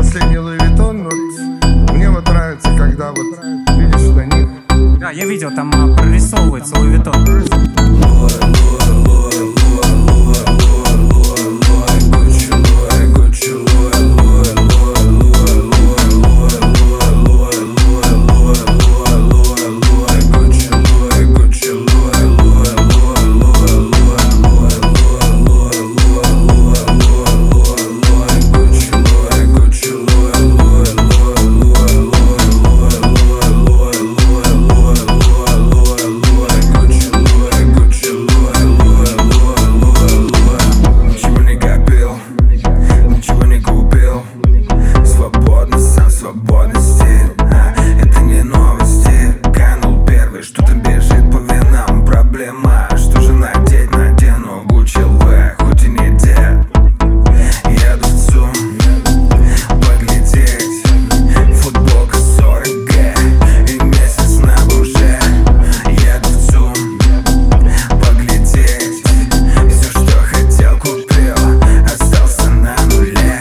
последний Луи Виттон. Вот, мне вот нравится, когда вот видишь на них. Да, я видел, там прорисовывается Луи Виттон. Что же надеть? Надену Гуччи Луи, хоть и не дед. Еду в ЦУМ поглядеть. Футболка 40Г и месяц на бомже. Еду в ЦУМ поглядеть. Все, что хотел, купил, остался на нуле.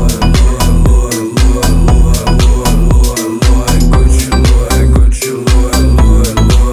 Гуччи Луи, Гуччи Луи,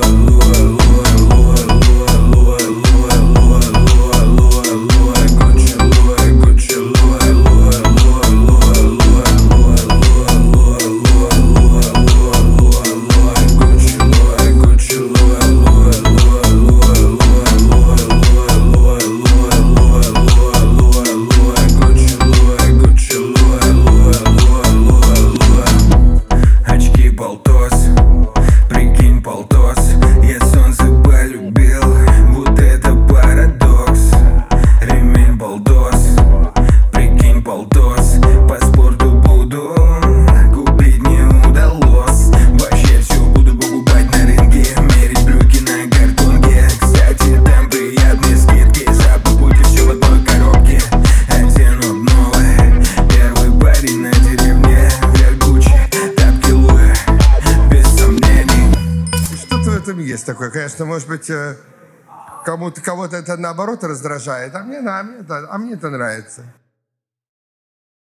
очки полтос, прикинь полтос. Я солнце полюбил, вот это парадокс. Ремень полтос, прикинь полтос. По спорту буду, купить не удалось. Вообще все буду покупать на рынке, мерить брюки на картонке. Кстати, там приятные скидки, за покупки все в одной коробке. Одену обновы, первый парень на деревне. Вверх Гуччи, тапки Луи, без сомнений. Что-то в этом есть такое. Конечно, может быть, кого-то это наоборот раздражает, а мне это нравится.